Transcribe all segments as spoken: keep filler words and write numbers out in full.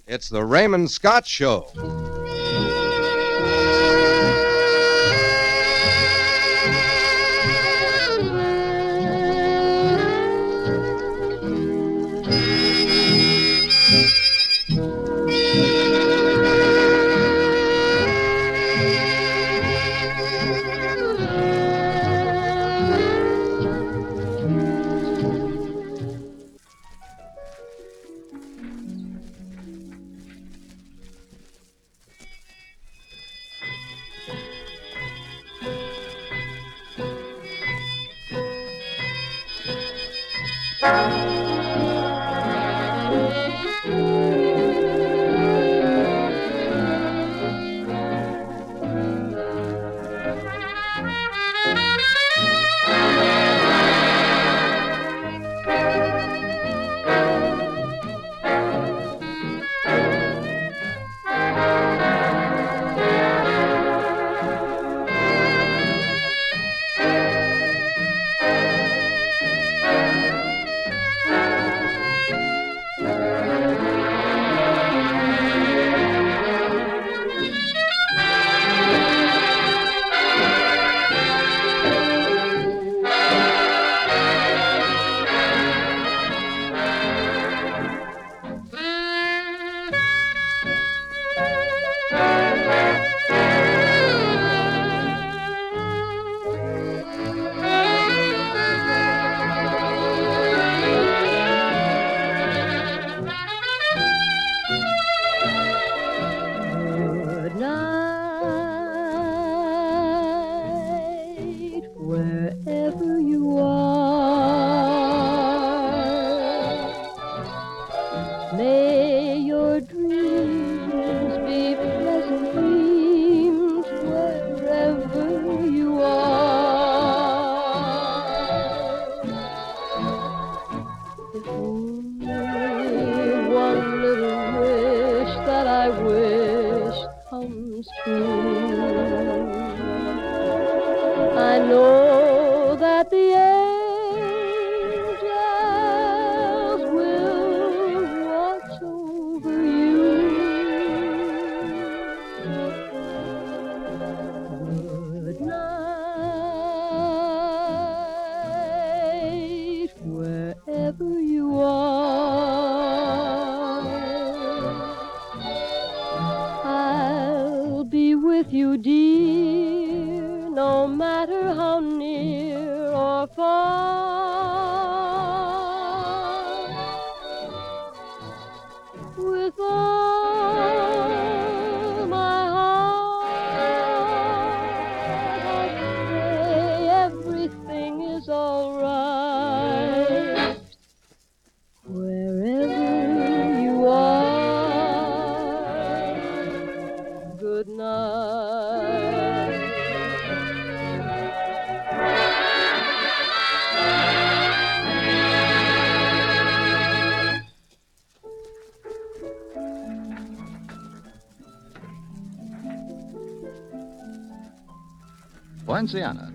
It's the Raymond Scott Show. Poinciana.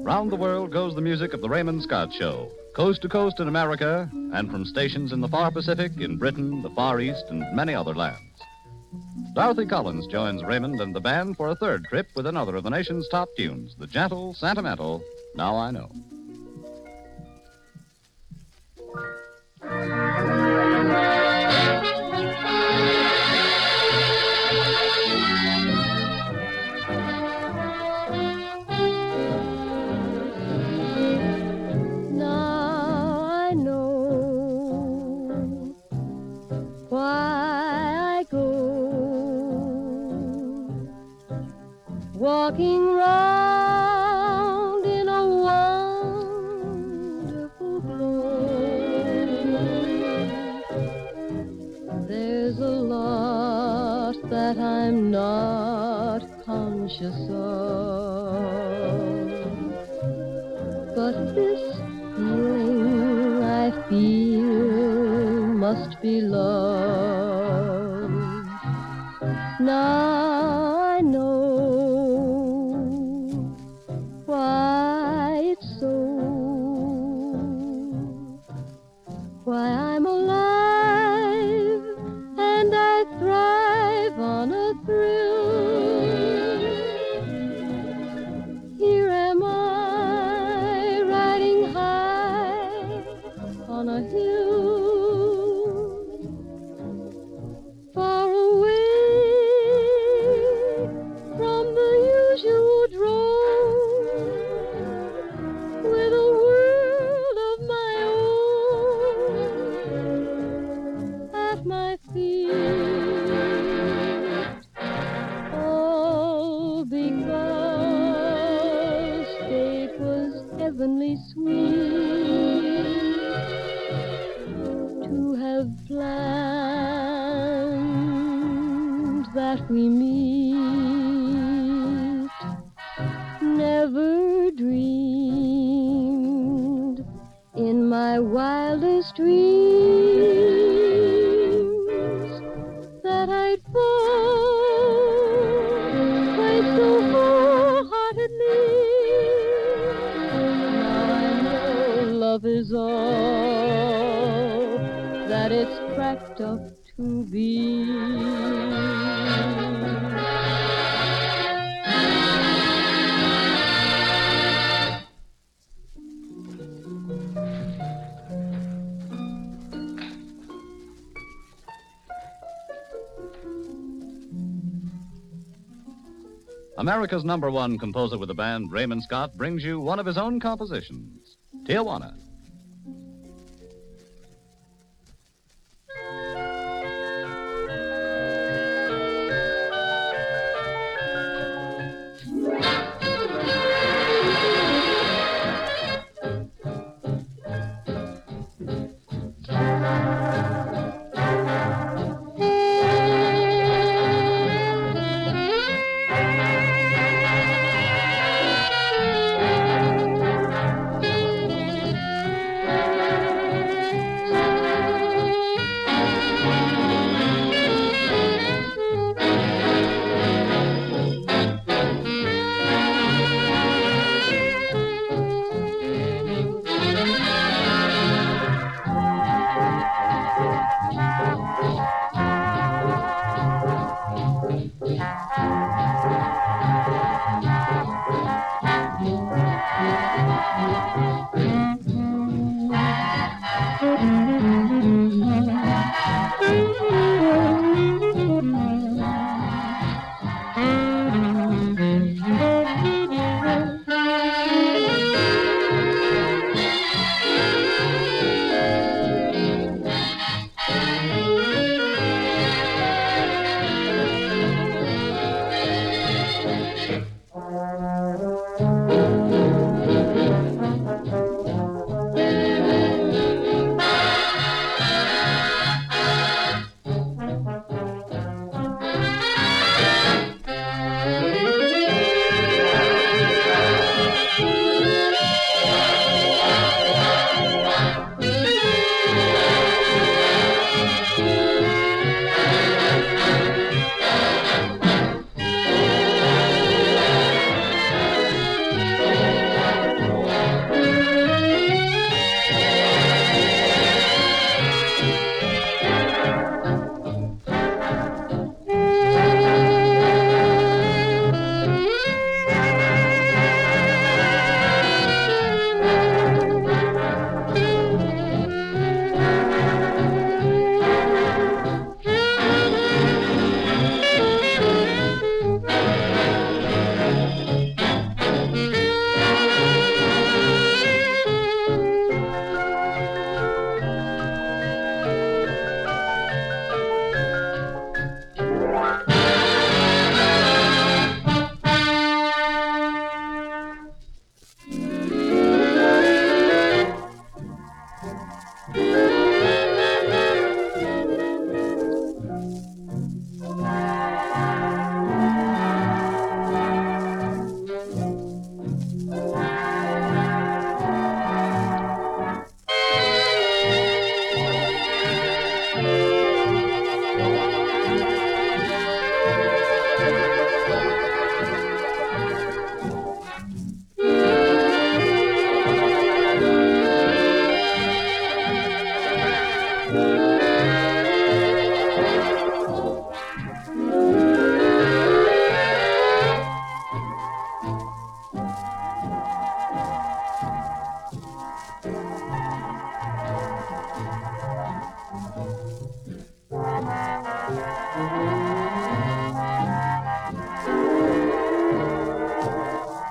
Round the world goes the music of the Raymond Scott Show, coast to coast in America, and from stations in the far Pacific, in Britain, the Far East, and many other lands. Dorothy Collins joins Raymond and the band for a third trip with another of the nation's top tunes, the gentle, sentimental Now I Know. Walking round in a wonderful glow. There's a lot that I'm not conscious of, but this feeling I feel must be love. Now I know why it's so, why I'm alive and I thrive on a thrill. Here am I riding high on a hill, far away from the usual drone, with a world of my own at my feet, all because fate was heavenly sweet to have planned that we meet. Never dreamed in my wildest dreams that I'd fall quite so wholeheartedly. Now I know love is all that it's cracked up to be. America's number one composer with the band, Raymond Scott, brings you one of his own compositions, Tijuana.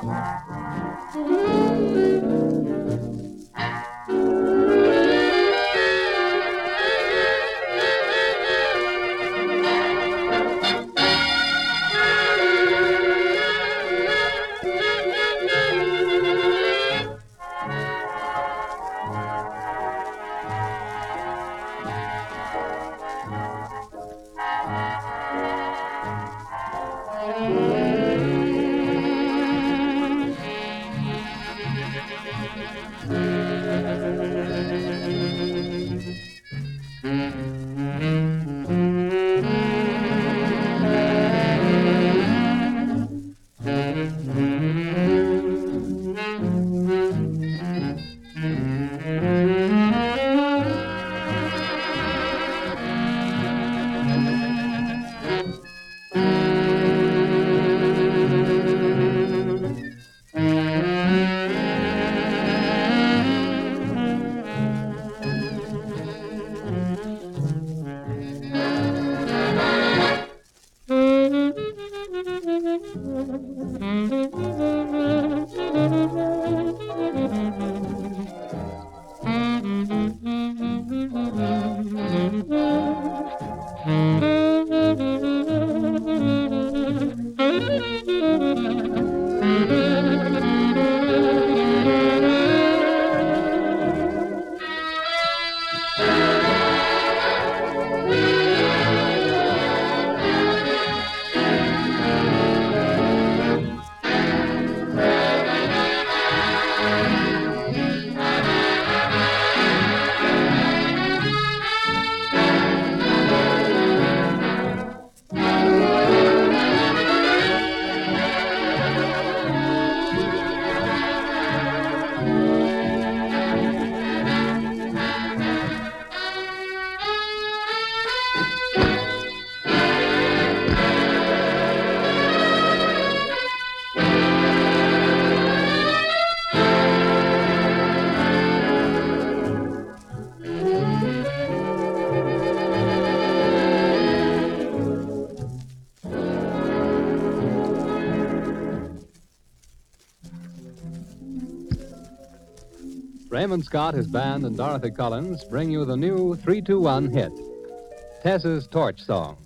Raymond Scott, his band, and Dorothy Collins bring you the new three two one hit, Tess's Torch Song.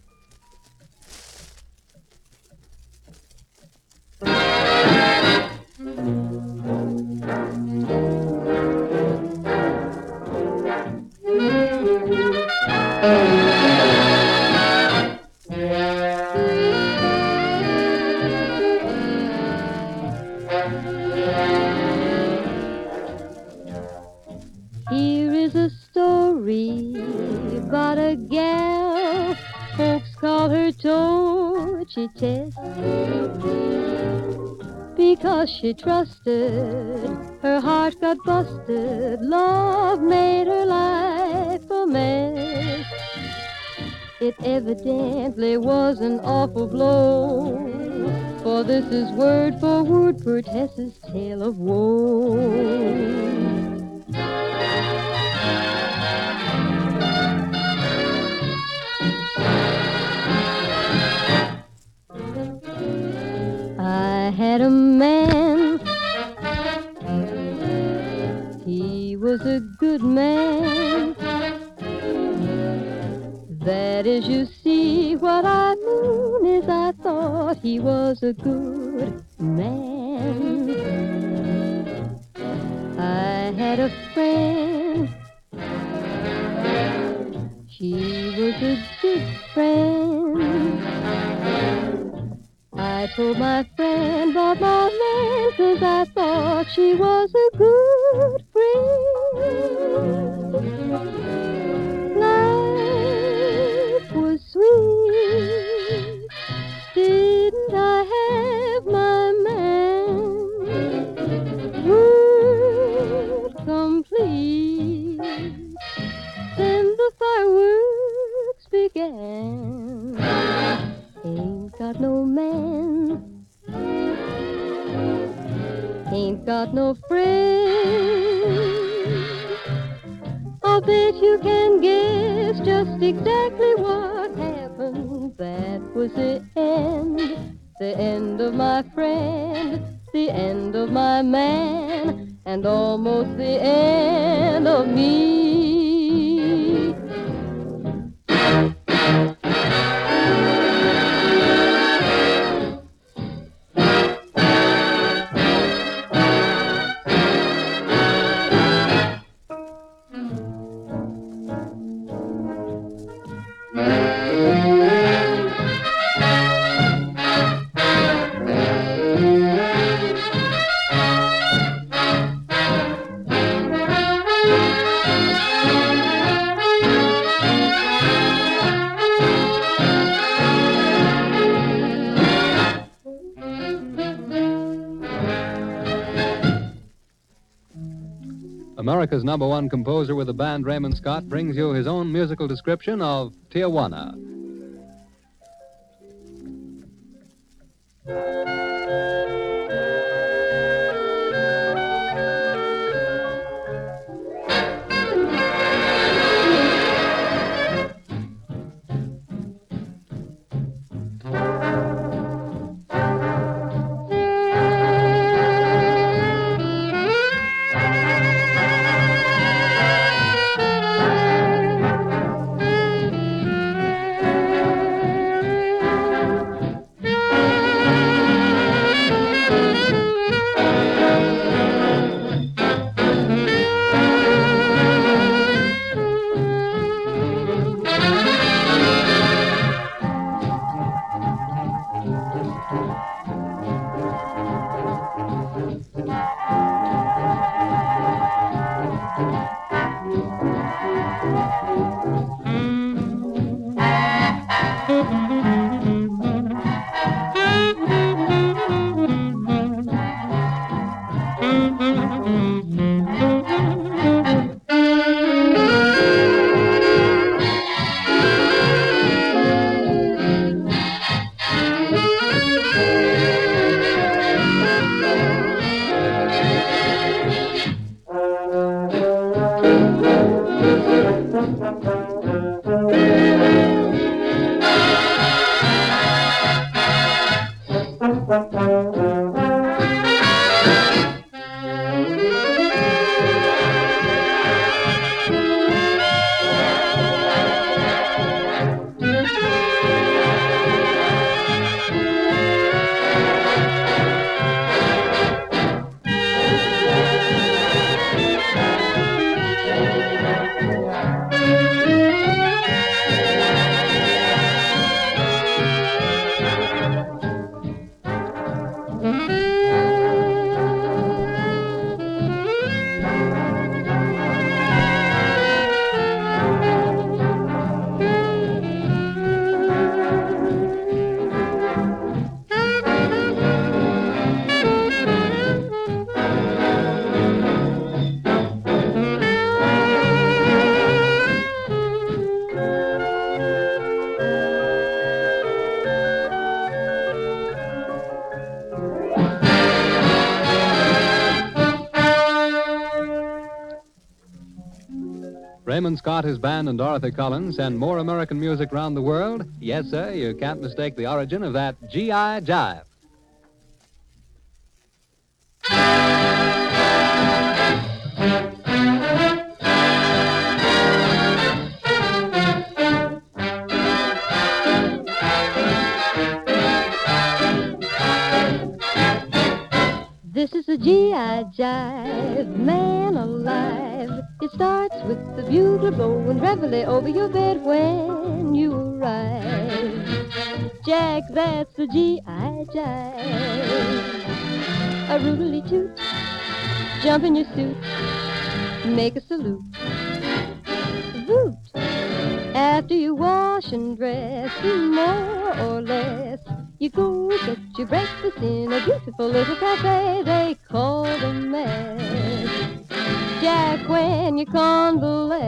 Here is a story about a gal, folks call her Torchy Tess, because she trusted, her heart got busted, love made her life a mess. It evidently was an awful blow, for this is word for word for Tess's tale of woe. I had a man, he was a good man. That is, you see, what I mean is I thought he was a good man. I had a friend, she was a good friend. I told my friend about my man, 'cause I thought she was a good friend. Life was sweet, didn't I have my man? World complete, then the fireworks began. Ain't got no man, ain't got no friend. I'll bet you can guess just exactly what happened. That was the end, the end of my friend. the end of my man, and almost the end of me. America's number one composer with the band, Raymond Scott, brings you his own musical description of Tijuana. Raymond Scott, his band, and Dorothy Collins send more American music round the world. Yes, sir, you can't mistake the origin of that G I jive. This is a G I jive, man alive. It starts with the bugle blowing reveille over your bed when you arrive. Jack, that's the G I jive. A roodly toot, jump in your suit, make a salute. Voot, after you wash and dress, more or less, you go get your breakfast in a beautiful little cafe they call the Mess. Jack, when you convalesce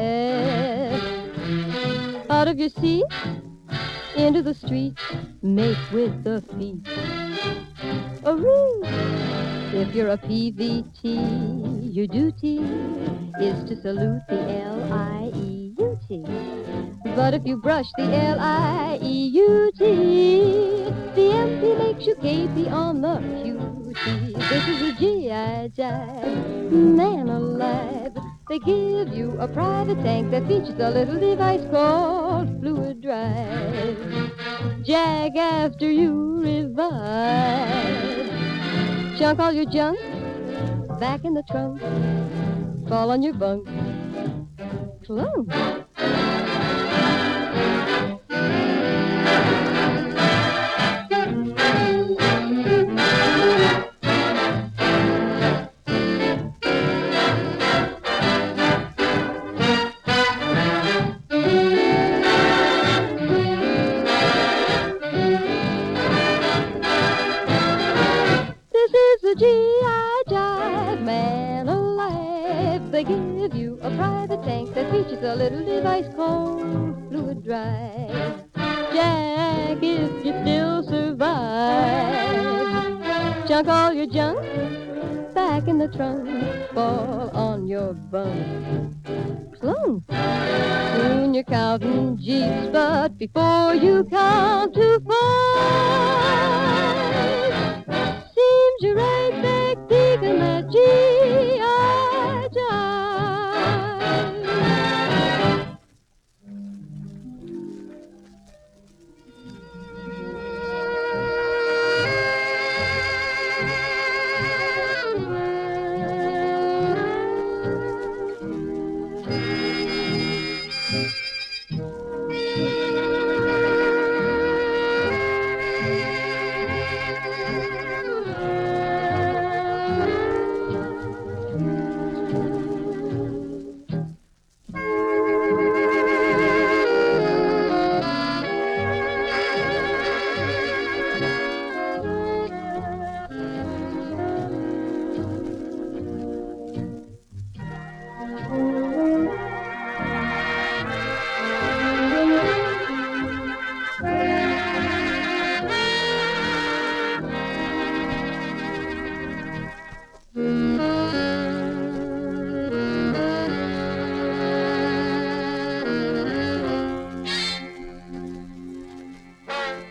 out of your seat into the street, make with the feet a ring. If you're a P V T, your duty is to salute the L I E U T. But if you brush the L I E U T, the M P makes you gapey on the Q T. This is a G I jive, man alive. They give you a private tank that features a little device called fluid drive. Jag after you revive. Chunk all your junk back in the trunk. Fall on your bunk. Clunk. G I jive, man alive. They give you a private tank that features a little device called fluid drive. Jack, if you still survive, chunk all your junk back in the trunk. Fall on your bunk. Clunk. Soon you're counting G's, but before you count to five, seems you're right back digging that G I jive.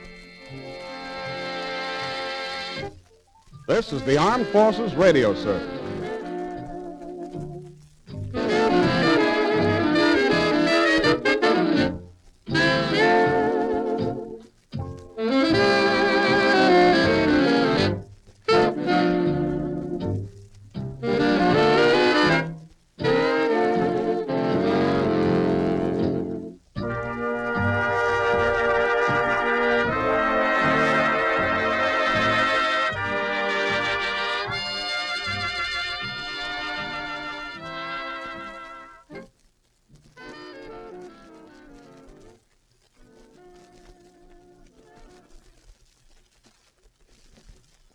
This is the Armed Forces Radio Service.